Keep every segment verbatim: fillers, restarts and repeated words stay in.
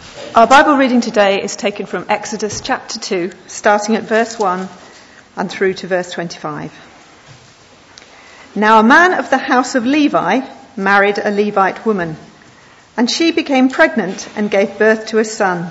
Our Bible reading today is taken from Exodus chapter two, starting at verse one and through to verse twenty-five. Now a man of the house of Levi married a Levite woman, and she became pregnant and gave birth to a son.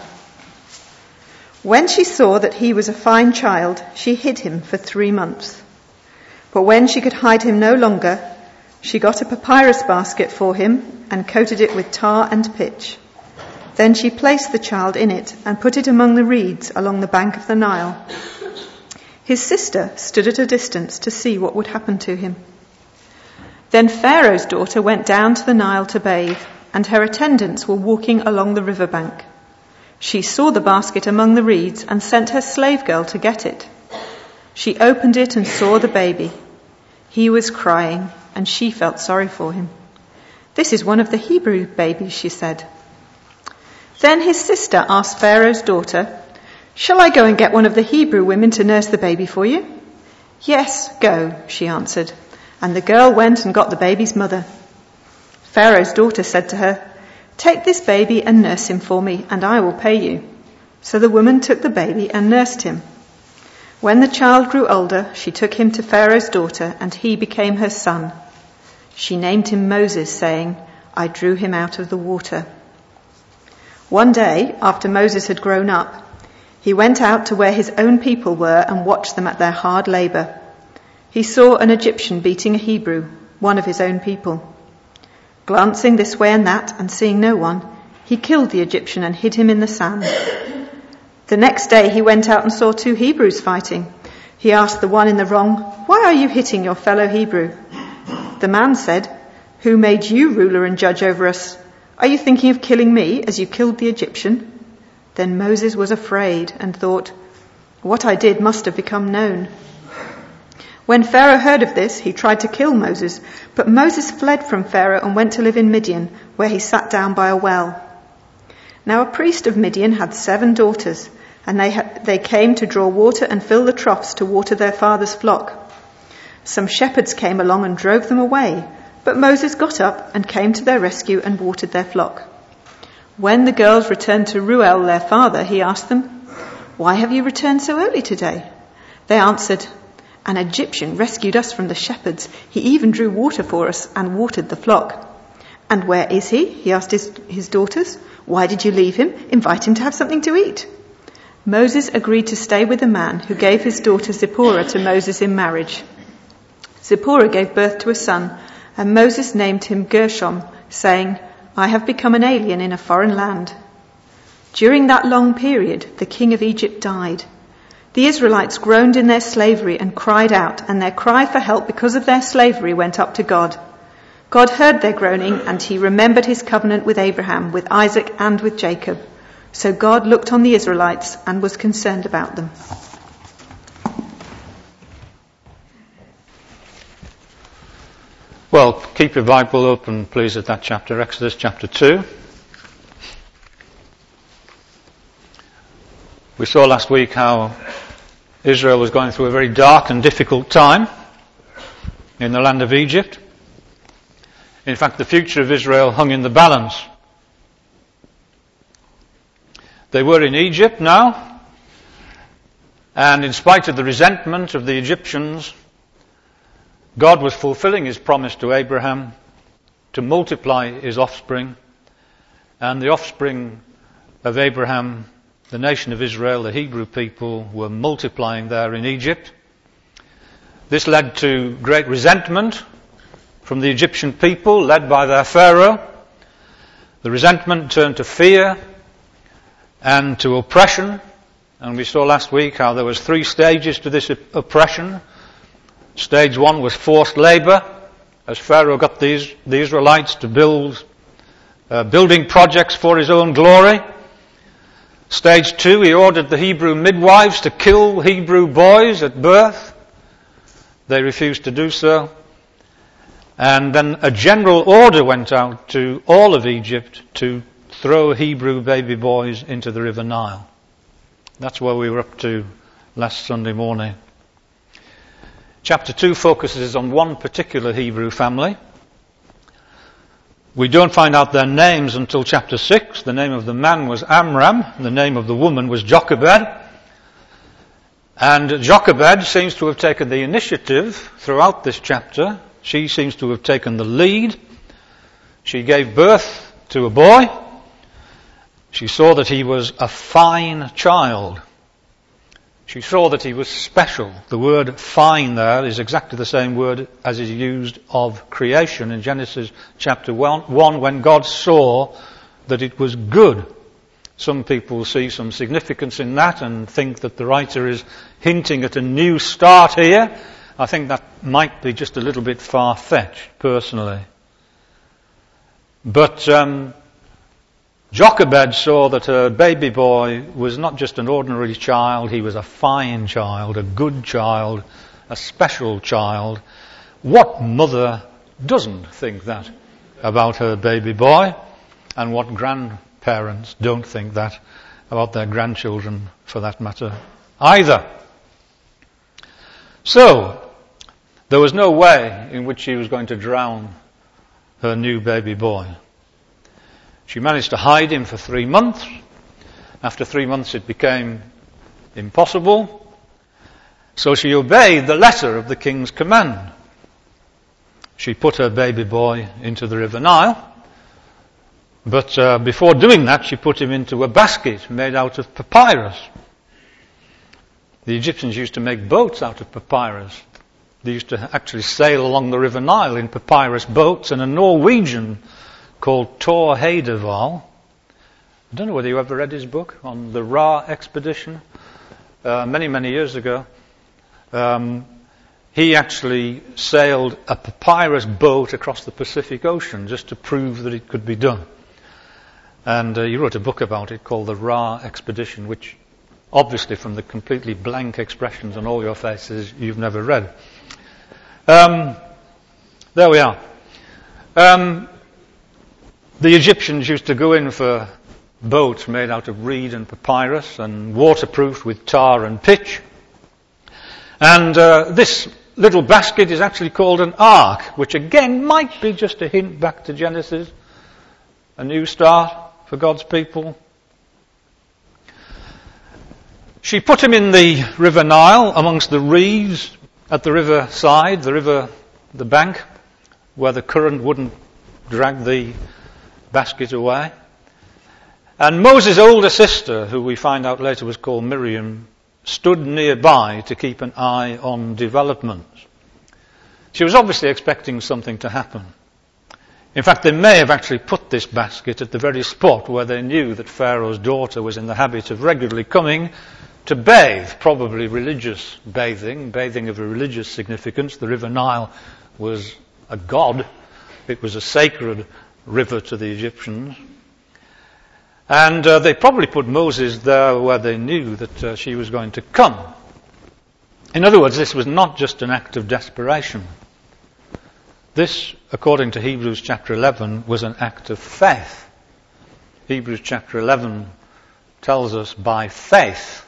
When she saw that he was a fine child, she hid him for three months. But when she could hide him no longer, she got a papyrus basket for him and coated it with tar and pitch. Then she placed the child in it and put it among the reeds along the bank of the Nile. His sister stood at a distance to see what would happen to him. Then Pharaoh's daughter went down to the Nile to bathe, and her attendants were walking along the riverbank. She saw the basket among the reeds and sent her slave girl to get it. She opened it and saw the baby. He was crying, and she felt sorry for him. "This is one of the Hebrew babies," she said. Then his sister asked Pharaoh's daughter, "Shall I go and get one of the Hebrew women to nurse the baby for you?" "Yes, go," she answered. And the girl went and got the baby's mother. Pharaoh's daughter said to her, "Take this baby and nurse him for me, and I will pay you." So the woman took the baby and nursed him. When the child grew older, she took him to Pharaoh's daughter, and he became her son. She named him Moses, saying, "I drew him out of the water." One day, after Moses had grown up, he went out to where his own people were and watched them at their hard labour. He saw an Egyptian beating a Hebrew, one of his own people. Glancing this way and that and seeing no one, he killed the Egyptian and hid him in the sand. The next day he went out and saw two Hebrews fighting. He asked the one in the wrong, "Why are you hitting your fellow Hebrew?" The man said, "Who made you ruler and judge over us? Are you thinking of killing me as you killed the Egyptian?" Then Moses was afraid and thought, "What I did must have become known." When Pharaoh heard of this, he tried to kill Moses, but Moses fled from Pharaoh and went to live in Midian, where he sat down by a well. Now a priest of Midian had seven daughters, and they, ha- they came to draw water and fill the troughs to water their father's flock. Some shepherds came along and drove them away, but Moses got up and came to their rescue and watered their flock. When the girls returned to Reuel, their father, he asked them, "Why have you returned so early today?" They answered, "An Egyptian rescued us from the shepherds. He even drew water for us and watered the flock." "And where is he?" he asked his, his daughters. "Why did you leave him? Invite him to have something to eat." Moses agreed to stay with the man who gave his daughter Zipporah to Moses in marriage. Zipporah gave birth to a son, and Moses named him Gershom, saying, "I have become an alien in a foreign land." During that long period, the king of Egypt died. The Israelites groaned in their slavery and cried out, and their cry for help because of their slavery went up to God. God heard their groaning, and he remembered his covenant with Abraham, with Isaac, and with Jacob. So God looked on the Israelites and was concerned about them. Well, keep your Bible open, please, at that chapter, Exodus chapter two. We saw last week how Israel was going through a very dark and difficult time in the land of Egypt. In fact, the future of Israel hung in the balance. They were in Egypt now, and in spite of the resentment of the Egyptians, God was fulfilling his promise to Abraham to multiply his offspring, and the offspring of Abraham, the nation of Israel, the Hebrew people, were multiplying there in Egypt. This led to great resentment from the Egyptian people, led by their Pharaoh. The resentment turned to fear and to oppression, and we saw last week how there was three stages to this oppression. Stage one was forced labour, as Pharaoh got these, the Israelites to build uh, building projects for his own glory. Stage two, he ordered the Hebrew midwives to kill Hebrew boys at birth. They refused to do so. And then a general order went out to all of Egypt to throw Hebrew baby boys into the River Nile. That's where we were up to last Sunday morning. Chapter two focuses on one particular Hebrew family. We don't find out their names until chapter six. The name of the man was Amram. The name of the woman was Jochebed. And Jochebed seems to have taken the initiative throughout this chapter. She seems to have taken the lead. She gave birth to a boy. She saw that he was a fine child. She saw that he was special. The word fine there is exactly the same word as is used of creation in Genesis chapter one, when God saw that it was good. Some people see some significance in that and think that the writer is hinting at a new start here. I think that might be just a little bit far-fetched, personally. But um, Jochebed saw that her baby boy was not just an ordinary child, he was a fine child, a good child, a special child. What mother doesn't think that about her baby boy? And what grandparents don't think that about their grandchildren, for that matter, either? So, there was no way in which she was going to drown her new baby boy. She managed to hide him for three months. After three months it became impossible. So she obeyed the letter of the king's command. She put her baby boy into the River Nile. But uh, before doing that, she put him into a basket made out of papyrus. The Egyptians used to make boats out of papyrus. They used to actually sail along the River Nile in papyrus boats, and a Norwegian called Thor Heyerdahl, I don't know whether you ever read his book on the Ra expedition, uh, many, many years ago. Um, he actually sailed a papyrus boat across the Pacific Ocean just to prove that it could be done. And uh, he wrote a book about it called the Ra expedition, which obviously from the completely blank expressions on all your faces you've never read. Um, there we are. Um, the Egyptians used to go in for boats made out of reed and papyrus and waterproofed with tar and pitch. And uh, this little basket is actually called an ark, which again might be just a hint back to Genesis, a new start for God's people. She put him in the River Nile amongst the reeds at the river side, the river, the bank, where the current wouldn't drag the basket away. And Moses' older sister, who we find out later was called Miriam, stood nearby to keep an eye on developments. She was obviously expecting something to happen. In fact, they may have actually put this basket at the very spot where they knew that Pharaoh's daughter was in the habit of regularly coming to bathe, probably religious bathing, bathing of a religious significance. The River Nile was a god. It was a sacred river to the Egyptians. And uh, they probably put Moses there where they knew that uh, she was going to come. In other words, this was not just an act of desperation. This, according to Hebrews chapter eleven, was an act of faith. Hebrews chapter eleven tells us by faith.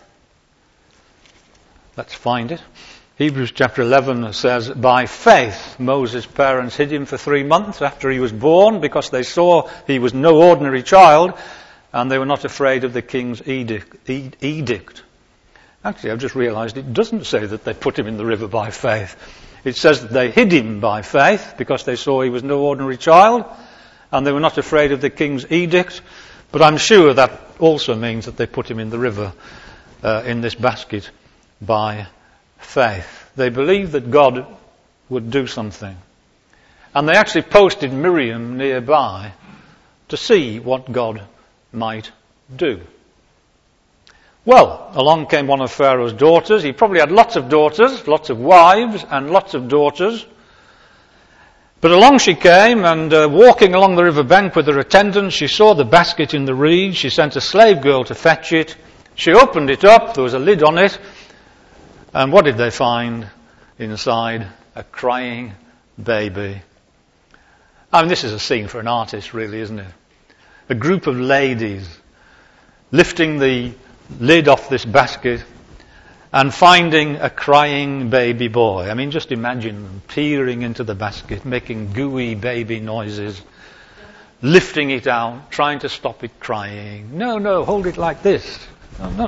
Let's find it. Hebrews chapter eleven says, by faith Moses' parents hid him for three months after he was born because they saw he was no ordinary child and they were not afraid of the king's edict. edict. Actually, I've just realized it doesn't say that they put him in the river by faith. It says that they hid him by faith because they saw he was no ordinary child and they were not afraid of the king's edict. But I'm sure that also means that they put him in the river uh, in this basket by faith. They believed that God would do something. And they actually posted Miriam nearby to see what God might do. Well, along came one of Pharaoh's daughters. He probably had lots of daughters, lots of wives and lots of daughters. But along she came, and uh, walking along the river bank with her attendants, she saw the basket in the reeds. She sent a slave girl to fetch it. She opened it up. There was a lid on it. And what did they find inside? A crying baby. I mean, this is a scene for an artist, really, isn't it? A group of ladies lifting the lid off this basket and finding a crying baby boy. I mean, just imagine them peering into the basket, making gooey baby noises. lifting it out, trying to stop it crying. No, no, hold it like this. No, no.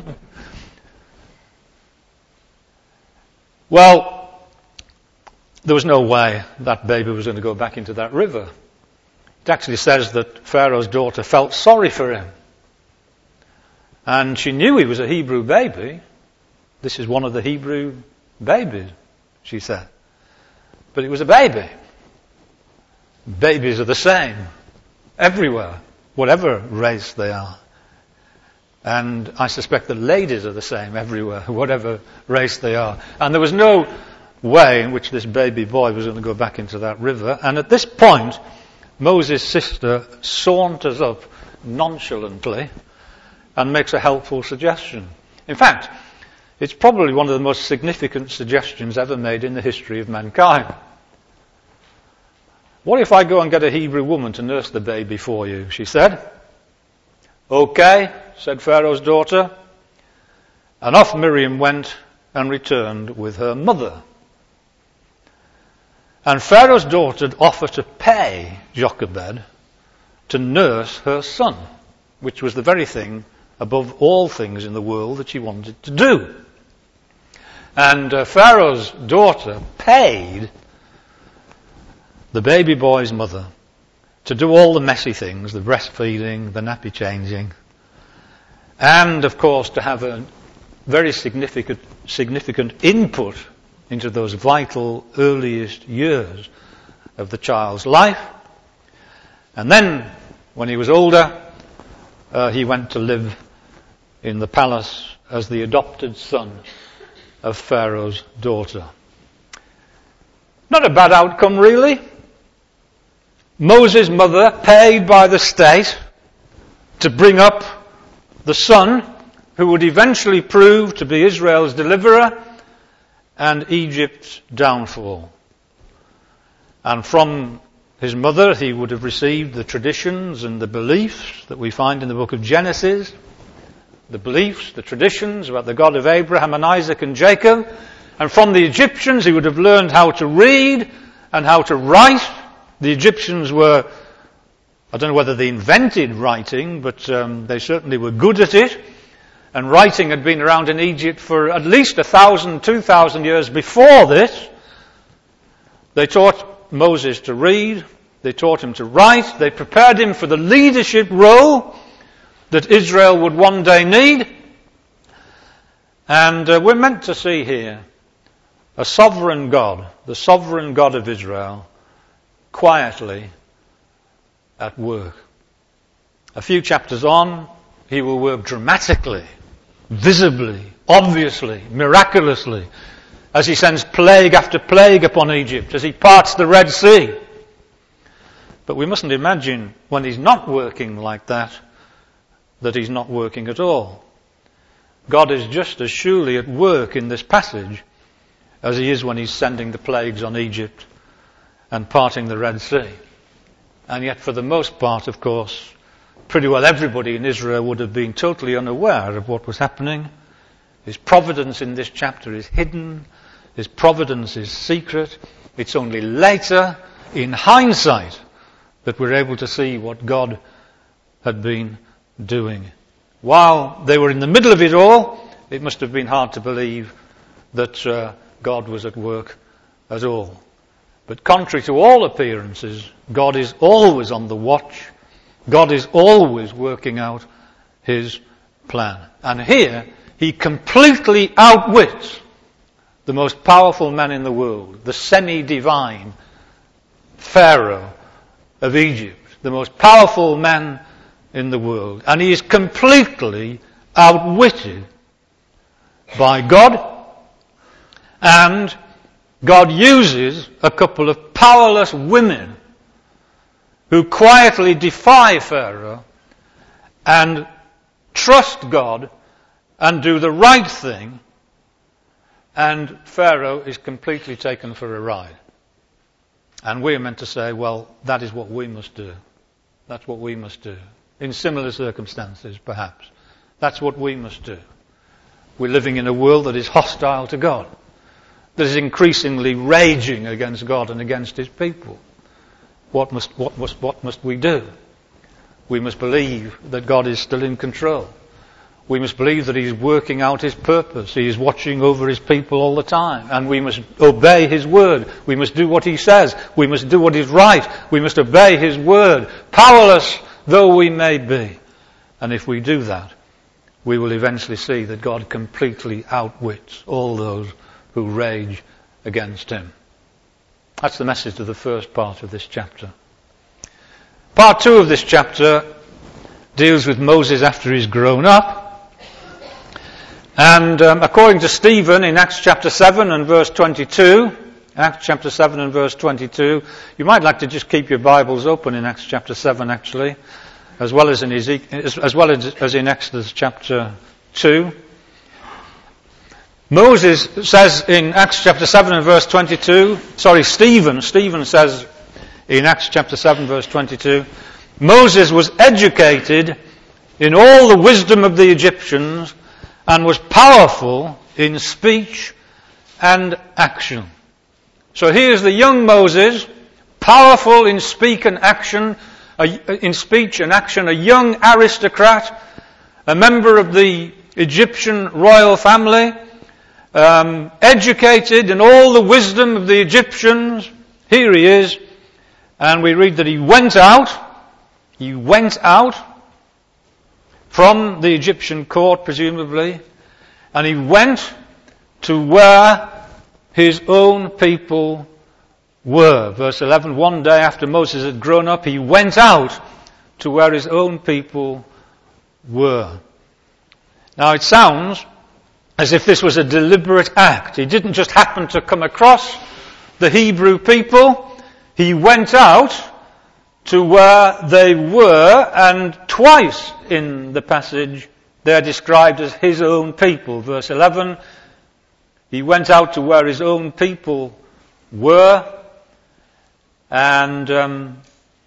Well, there was no way that baby was going to go back into that river. It actually says that Pharaoh's daughter felt sorry for him. And she knew he was a Hebrew baby. This is one of the Hebrew babies, she said. But it was a baby. Babies are the same everywhere, whatever race they are. And I suspect the ladies are the same everywhere, whatever race they are. And there was no way in which this baby boy was going to go back into that river. And at this point, Moses' sister saunters up nonchalantly and makes a helpful suggestion. In fact, it's probably one of the most significant suggestions ever made in the history of mankind. What if I go and get a Hebrew woman to nurse the baby for you, she said. Okay, said Pharaoh's daughter. And off Miriam went and returned with her mother. And Pharaoh's daughter offered to pay Jochebed to nurse her son, which was the very thing above all things in the world that she wanted to do. And uh, Pharaoh's daughter paid the baby boy's mother to do all the messy things, the breastfeeding, the nappy changing, and of course to have a very significant, significant input into those vital earliest years of the child's life. And then, when he was older, uh, he went to live in the palace as the adopted son of Pharaoh's daughter. Not a bad outcome, really. Moses' mother paid by the state to bring up the son who would eventually prove to be Israel's deliverer and Egypt's downfall. And from his mother he would have received the traditions and the beliefs that we find in the book of Genesis, the beliefs, the traditions about the God of Abraham and Isaac and Jacob. And from the Egyptians he would have learned how to read and how to write. The Egyptians were, I don't know whether they invented writing, but um, they certainly were good at it. And writing had been around in Egypt for at least a thousand, two thousand years before this. They taught Moses to read. They taught him to write. They prepared him for the leadership role that Israel would one day need. And uh, we're meant to see here a sovereign God, the sovereign God of Israel, quietly at work. A few chapters on, he will work dramatically, visibly, obviously, miraculously, as he sends plague after plague upon Egypt, as he parts the Red Sea. But we mustn't imagine when he's not working like that, that he's not working at all. God is just as surely at work in this passage as he is when he's sending the plagues on Egypt and parting the Red Sea. And yet, for the most part, of course, pretty well everybody in Israel would have been totally unaware of what was happening. His providence in this chapter is hidden. His providence is secret. It's only later, in hindsight, that we're able to see what God had been doing. While they were in the middle of it all, it must have been hard to believe that uh, God was at work at all. But contrary to all appearances, God is always on the watch. God is always working out his plan. And here, he completely outwits the most powerful man in the world, the semi-divine Pharaoh of Egypt, the most powerful man in the world. And he is completely outwitted by God, and God uses a couple of powerless women who quietly defy Pharaoh and trust God and do the right thing, and Pharaoh is completely taken for a ride. And we're meant to say, well, that is what we must do. That's what we must do. In similar circumstances, perhaps. That's what we must do. We're living in a world that is hostile to God, that is increasingly raging against God and against his people. What must, what must, what must we do? we must believe that God is still in control. We must believe that He's working out His purpose. He is watching over His people all the time. And we must obey His word. We must do what He says. We must do what is right. We must obey His word, powerless though we may be. And if we do that, we will eventually see that God completely outwits all those who rage against Him. That's the message of the first part of this chapter. Part two of this chapter deals with Moses after he's grown up. And um, according to Stephen in Acts chapter seven and verse twenty-two, Acts chapter seven and verse twenty-two, you might like to just keep your Bibles open in Acts chapter seven actually, as well as in Ezekiel, as, as well as, as in Exodus chapter two. Moses says in Acts chapter seven and verse twenty-two, sorry, Stephen, Stephen says in Acts chapter seven verse twenty-two, Moses was educated in all the wisdom of the Egyptians and was powerful in speech and action. So here's the young Moses, powerful in speak and action, in speech and action, a young aristocrat, a member of the Egyptian royal family, um, educated in all the wisdom of the Egyptians. Here he is, and we read that he went out, he went out from the Egyptian court, presumably, and he went to where his own people were. Verse eleven, one day after Moses had grown up, he went out to where his own people were. Now it sounds as if this was a deliberate act. He didn't just happen to come across the Hebrew people. He went out to where they were, and twice in the passage they're described as his own people. Verse eleven, he went out to where his own people were, and um,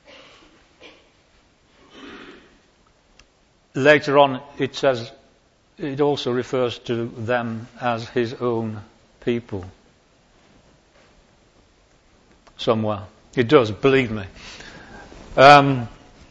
later on it says, it also refers to them as his own people. Somewhere. It does, believe me. Um,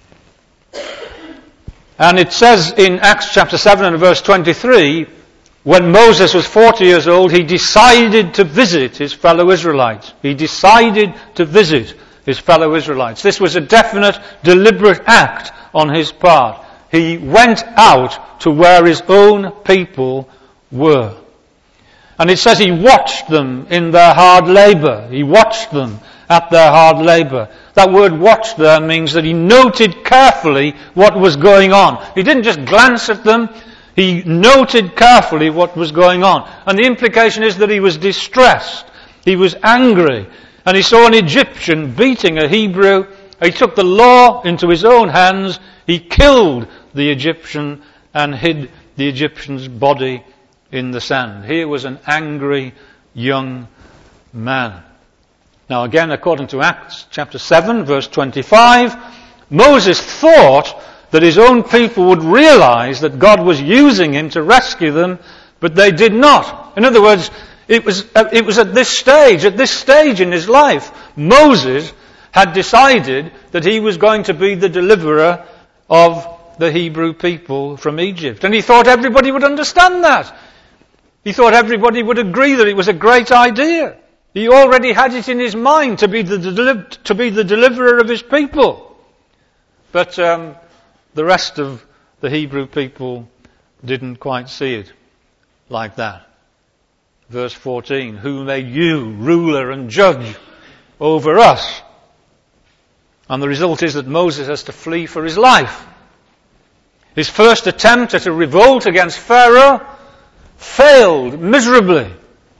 and it says in Acts chapter seven and verse twenty-three, when Moses was forty years old, he decided to visit his fellow Israelites. He decided to visit his fellow Israelites. This was a definite, deliberate act on his part. He went out to where his own people were. And it says he watched them in their hard labour. He watched them at their hard labour. That word watch there means that he noted carefully what was going on. He didn't just glance at them, he noted carefully what was going on. And the implication is that he was distressed, he was angry, and he saw an Egyptian beating a Hebrew. He took the law into his own hands, he killed the Egyptian and hid the Egyptian's body in the sand. Here was an angry young man. Now again, according to Acts chapter seven, verse twenty-five, Moses thought that his own people would realize that God was using him to rescue them, but they did not. In other words, it was, it was at this stage, at this stage in his life, Moses had decided that he was going to be the deliverer of the Hebrew people from Egypt. And he thought everybody would understand that. He thought everybody would agree that it was a great idea. He already had it in his mind to be the, deli- to be the deliverer of his people. But um, the rest of the Hebrew people didn't quite see it like that. Verse fourteen, who made you ruler and judge over us? And the result is that Moses has to flee for his life. His first attempt at a revolt against Pharaoh failed miserably.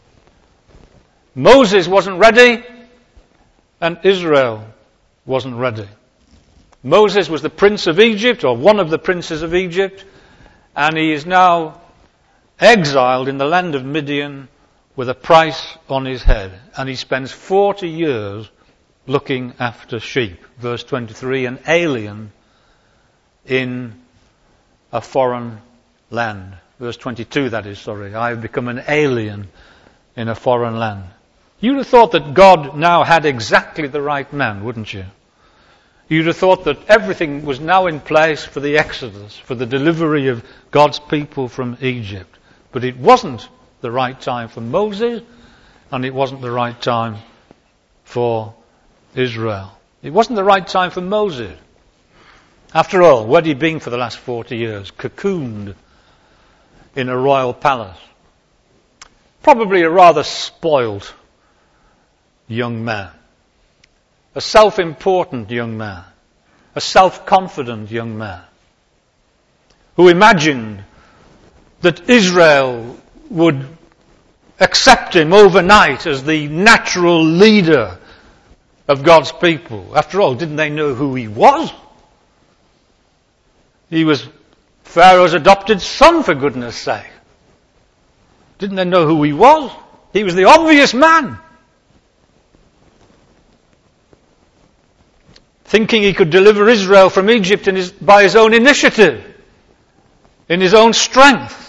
Moses wasn't ready, and Israel wasn't ready. Moses was the prince of Egypt, or one of the princes of Egypt, and he is now exiled in the land of Midian with a price on his head. And he spends forty years looking after sheep. Verse twenty-three, an alien in a foreign land. Verse twenty-two, that is, sorry. I have become an alien in a foreign land. You'd have thought that God now had exactly the right man, wouldn't you? you'd have thought that everything was now in place for the Exodus, for the delivery of God's people from Egypt. But it wasn't the right time for Moses, and it wasn't the right time for Israel. It wasn't the right time for Moses. After all, where had he been for the last forty years? Cocooned in a royal palace. Probably a rather spoilt young man. A self-important young man. A self-confident young man. Who imagined that Israel would accept him overnight as the natural leader of God's people. After all, didn't they know who he was? He was Pharaoh's adopted son, for goodness sake. Didn't they know who he was? He was the obvious man. Thinking he could deliver Israel from Egypt in his, by his own initiative, in his own strength.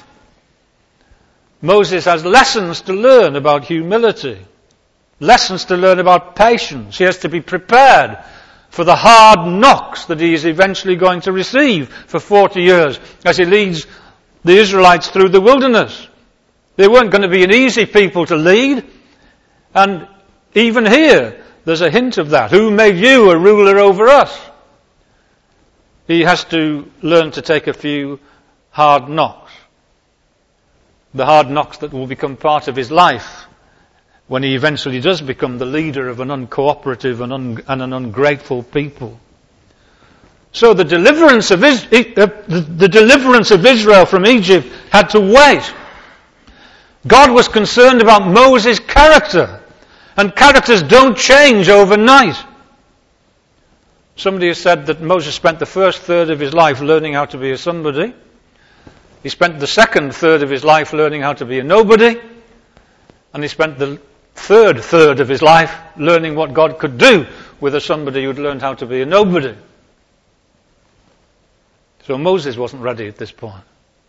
Moses has lessons to learn about humility, lessons to learn about patience. He has to be prepared for the hard knocks that he is eventually going to receive for forty years as he leads the Israelites through the wilderness. They weren't going to be an easy people to lead, and even here there's a hint of that. Who made you a ruler over us? He has to learn to take a few hard knocks. The hard knocks that will become part of his life when he eventually does become the leader of an uncooperative and, un- and an ungrateful people. So the deliverance of Is- uh, the, the deliverance of Israel from Egypt had to wait. God was concerned about Moses' character, and characters don't change overnight. Somebody has said that Moses spent the first third of his life learning how to be a somebody. He spent the second third of his life learning how to be a nobody. And he spent the third third of his life learning what God could do with a somebody who'd learned how to be a nobody. So Moses wasn't ready at this point.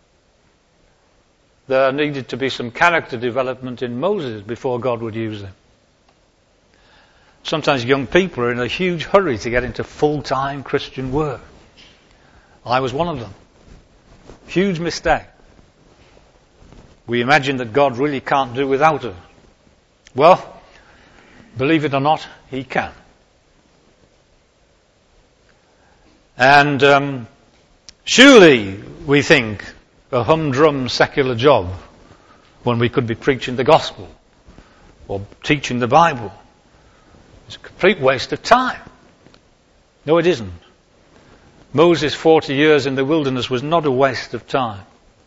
There needed to be some character development in Moses before God would use him. Sometimes young people are in a huge hurry to get into full-time Christian work. I was one of them. Huge mistake. We imagine that God really can't do without us. Well, believe it or not, he can. And um, surely, we think, a humdrum secular job when we could be preaching the gospel or teaching the Bible is a complete waste of time. No, it isn't. Moses' forty years in the wilderness was not a waste of time.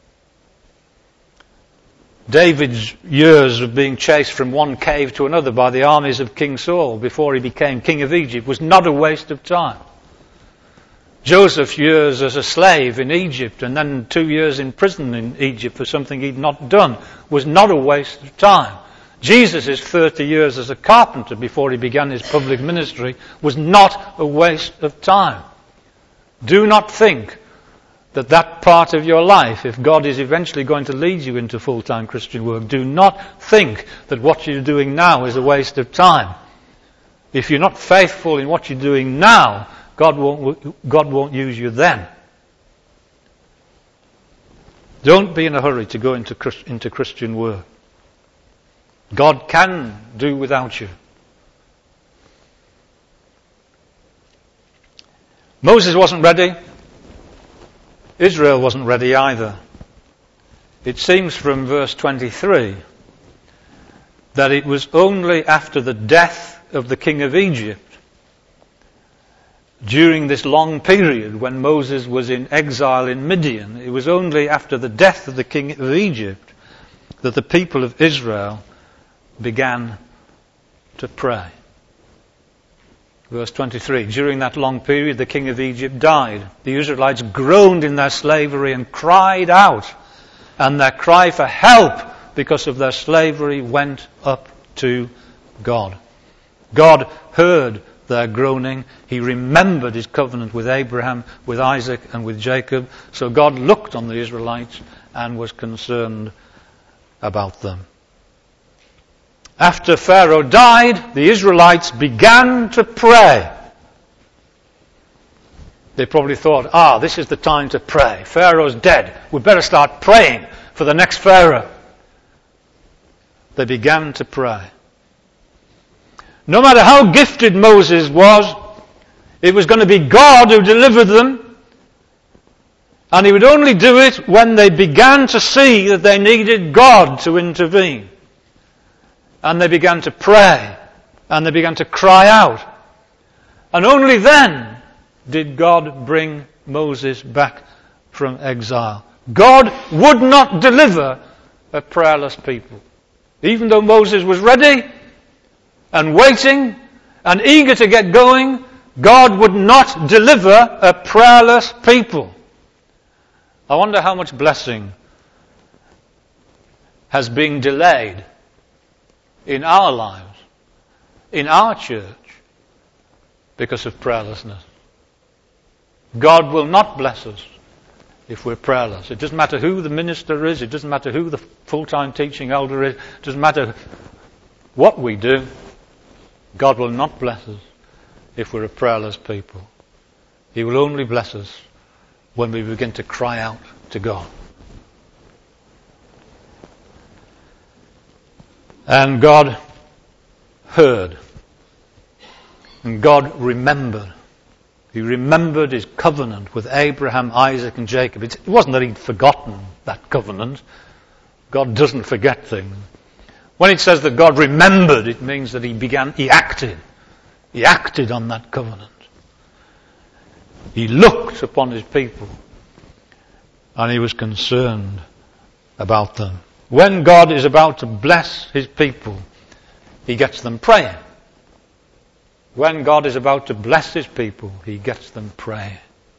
David's years of being chased from one cave to another by the armies of King Saul before he became king of Egypt was not a waste of time. Joseph's years as a slave in Egypt and then two years in prison in Egypt for something he'd not done was not a waste of time. Jesus' thirty years as a carpenter before he began his public ministry was not a waste of time. Do not think that that part of your life, if God is eventually going to lead you into full-time Christian work, do not think that what you're doing now is a waste of time. If you're not faithful in what you're doing now, God won't, God won't use you then. Don't be in a hurry to go into, into Christian work. God can do without you. Moses wasn't ready. Israel wasn't ready either. It seems from verse twenty-three that it was only after the death of the king of Egypt, during this long period when Moses was in exile in Midian, it was only after the death of the king of Egypt that the people of Israel began to pray. Verse twenty-three, during that long period the king of Egypt died. The Israelites groaned in their slavery and cried out, and their cry for help because of their slavery went up to God. God heard their groaning. He remembered his covenant with Abraham, with Isaac and with Jacob. So God looked on the Israelites and was concerned about them. After Pharaoh died, the Israelites began to pray. They probably thought, ah, this is the time to pray. Pharaoh's dead. We better start praying for the next Pharaoh. They began to pray. No matter how gifted Moses was, it was going to be God who delivered them. And he would only do it when they began to see that they needed God to intervene. And they began to pray. And they began to cry out. And only then did God bring Moses back from exile. God would not deliver a prayerless people. Even though Moses was ready and waiting and eager to get going, God would not deliver a prayerless people. I wonder how much blessing has been delayed in our lives, in our church, because of prayerlessness. God will not bless us if we're prayerless. It doesn't matter who the minister is, it doesn't matter who the full-time teaching elder is, it doesn't matter what we do, God will not bless us if we're a prayerless people. He will only bless us when we begin to cry out to God. And God heard. And God remembered. He remembered his covenant with Abraham, Isaac and Jacob. It wasn't that he'd forgotten that covenant. God doesn't forget things. When it says that God remembered, it means that he began, he acted. He acted on that covenant. He looked upon his people and he was concerned about them. When God is about to bless his people, he gets them praying. When God is about to bless his people, he gets them praying.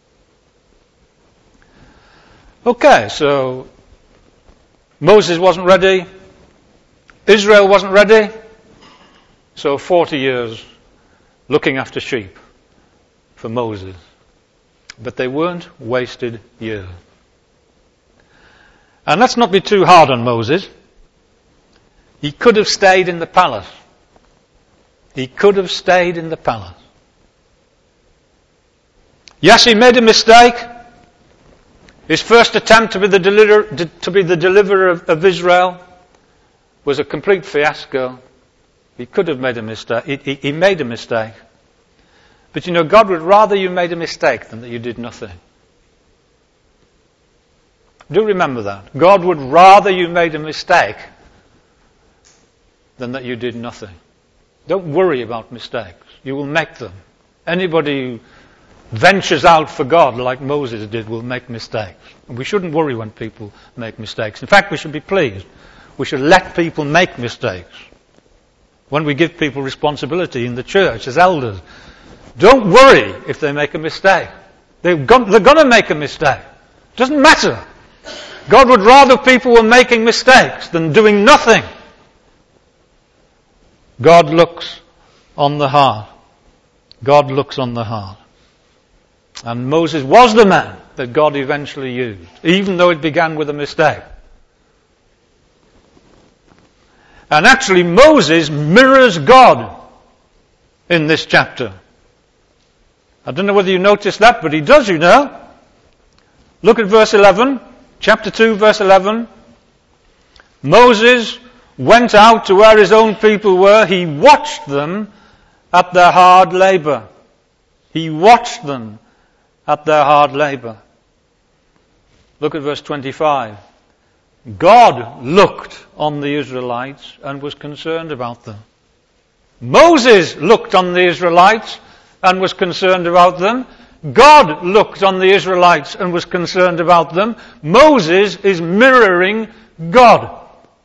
Okay, so Moses wasn't ready. Israel wasn't ready. So forty years looking after sheep for Moses. But they weren't wasted years. And let's not be too hard on Moses. He could have stayed in the palace. He could have stayed in the palace. Yes, he made a mistake. His first attempt to be the deliverer, to be the deliverer of, of Israel was a complete fiasco. He could have made a mistake. He, he, he made a mistake. But you know, God would rather you made a mistake than that you did nothing. Do remember that. God would rather you made a mistake than that you did nothing. Don't worry about mistakes. You will make them. Anybody who ventures out for God like Moses did will make mistakes. And we shouldn't worry when people make mistakes. In fact, we should be pleased. We should let people make mistakes. When we give people responsibility in the church as elders, don't worry if they make a mistake. They're going to make a mistake. It doesn't matter. God would rather people were making mistakes than doing nothing. God looks on the heart. God looks on the heart. And Moses was the man that God eventually used, even though it began with a mistake. And actually Moses mirrors God in this chapter. I don't know whether you noticed that, but he does, you know. Look at verse eleven. Chapter two, verse eleven. Moses went out to where his own people were. He watched them at their hard labor. He watched them at their hard labor. Look at verse twenty-five. God looked on the Israelites and was concerned about them. Moses looked on the Israelites and was concerned about them. God looked on the Israelites and was concerned about them. Moses is mirroring God.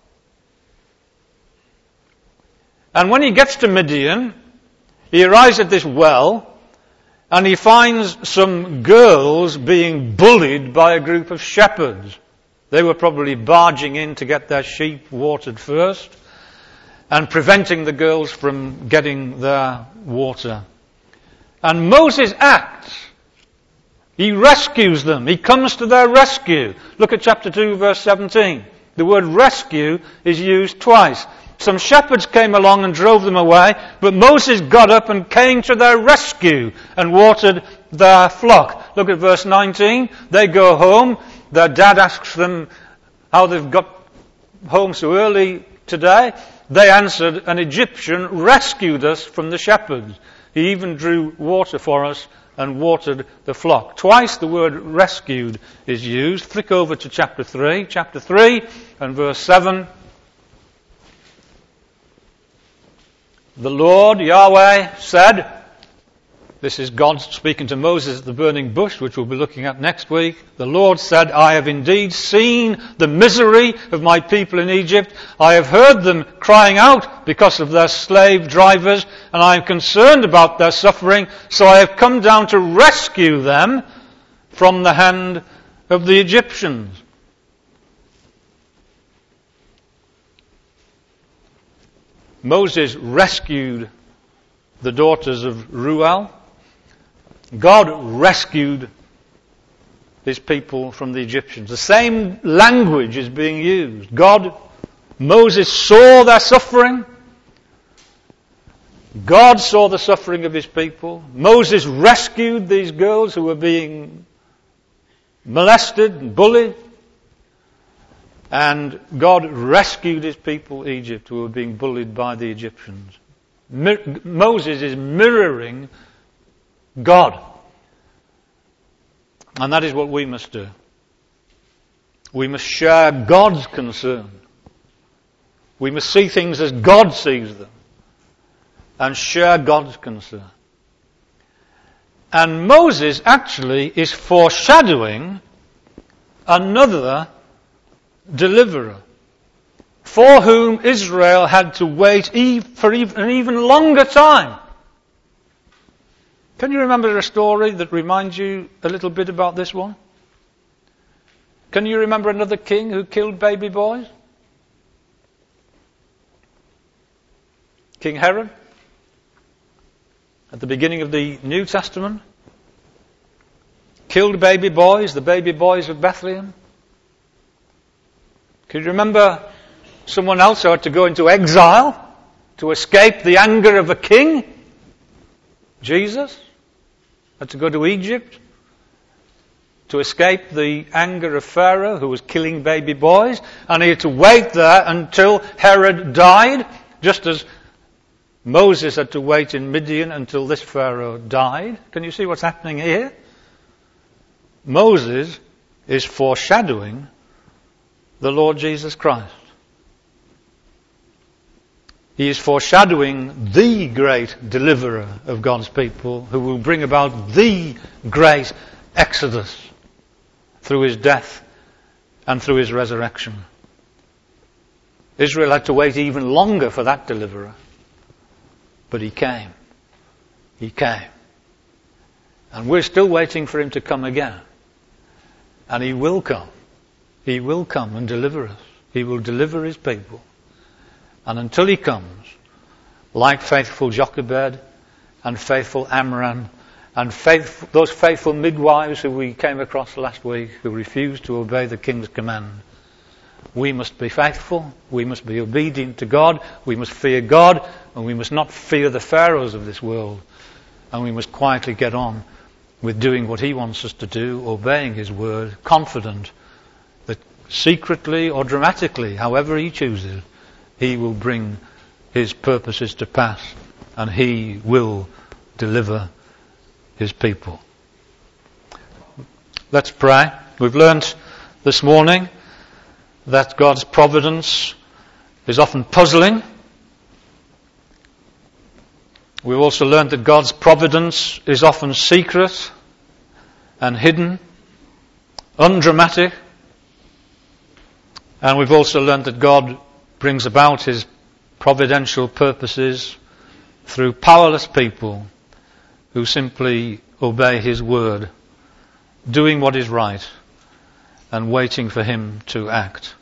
And when he gets to Midian, he arrives at this well and he finds some girls being bullied by a group of shepherds. They were probably barging in to get their sheep watered first and preventing the girls from getting their water. And Moses acts. He rescues them. He comes to their rescue. Look at chapter two, verse seventeen. The word rescue is used twice. Some shepherds came along and drove them away, but Moses got up and came to their rescue and watered their flock. Look at verse nineteen. They go home. Their dad asks them how they've got home so early today. They answered, an Egyptian rescued us from the shepherds. He even drew water for us and watered the flock. Twice the word rescued is used. Flick over to chapter three. Chapter three and verse seven. The Lord, Yahweh, said, this is God speaking to Moses at the burning bush, which we'll be looking at next week. The Lord said, I have indeed seen the misery of my people in Egypt. I have heard them crying out because of their slave drivers, and I am concerned about their suffering, so I have come down to rescue them from the hand of the Egyptians. Moses rescued the daughters of Reuel. God rescued his people from the Egyptians. The same language is being used. God, Moses saw their suffering. God saw the suffering of his people. Moses rescued these girls who were being molested and bullied. And God rescued his people, Egypt, who were being bullied by the Egyptians. Mir- Moses is mirroring God. And that is what we must do. We must share God's concern. We must see things as God sees them. And share God's concern. And Moses actually is foreshadowing another deliverer, for whom Israel had to wait for an even longer time. Can you remember a story that reminds you a little bit about this one? Can you remember another king who killed baby boys? King Herod? At the beginning of the New Testament? Killed baby boys, the baby boys of Bethlehem? Can you remember someone else who had to go into exile to escape the anger of a king? Jesus had to go to Egypt to escape the anger of Pharaoh, who was killing baby boys, and he had to wait there until Herod died, just as Moses had to wait in Midian until this Pharaoh died. Can you see what's happening here? Moses is foreshadowing the Lord Jesus Christ. He is foreshadowing the great deliverer of God's people, who will bring about the great exodus through his death and through his resurrection. Israel had to wait even longer for that deliverer. But he came. He came. And we're still waiting for him to come again. And he will come. He will come and deliver us. He will deliver his people. And until he comes, like faithful Jochebed and faithful Amram and faithful, those faithful midwives who we came across last week who refused to obey the king's command, we must be faithful, we must be obedient to God, we must fear God, and we must not fear the pharaohs of this world, and we must quietly get on with doing what he wants us to do, obeying his word, confident that secretly or dramatically, however he chooses, he will bring his purposes to pass, and he will deliver his people. Let's pray. We've learnt this morning that God's providence is often puzzling. We've also learnt that God's providence is often secret and hidden, undramatic. And we've also learnt that God brings about his providential purposes through powerless people who simply obey his word, doing what is right and waiting for him to act.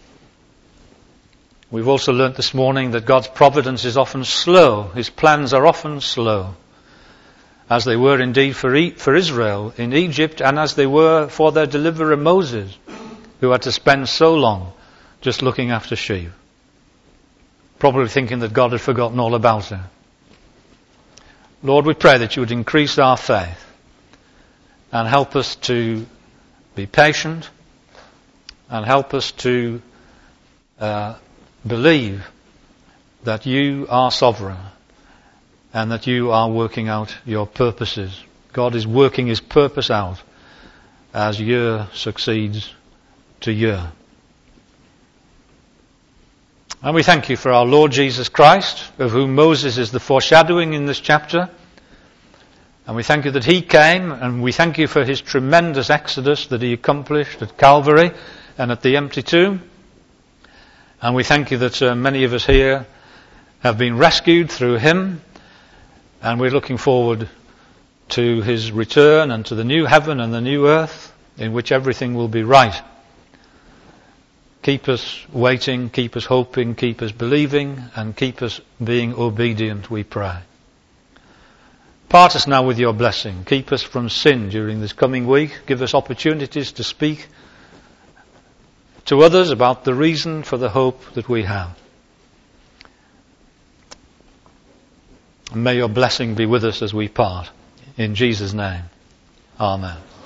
We've also learnt this morning that God's providence is often slow. His plans are often slow, as they were indeed for, e- for Israel in Egypt, and as they were for their deliverer Moses, who had to spend so long just looking after sheep, probably thinking that God had forgotten all about her. Lord, we pray that you would increase our faith, and help us to be patient, and help us to uh, believe that you are sovereign and that you are working out your purposes. God is working his purpose out as year succeeds to year. And we thank you for our Lord Jesus Christ, of whom Moses is the foreshadowing in this chapter. And we thank you that he came, and we thank you for his tremendous exodus that he accomplished at Calvary and at the empty tomb. And we thank you that uh, many of us here have been rescued through him, and we're looking forward to his return and to the new heaven and the new earth in which everything will be right. Keep us waiting, keep us hoping, keep us believing, and keep us being obedient, we pray. Part us now with your blessing. Keep us from sin during this coming week. Give us opportunities to speak to others about the reason for the hope that we have. And may your blessing be with us as we part. In Jesus' name, amen.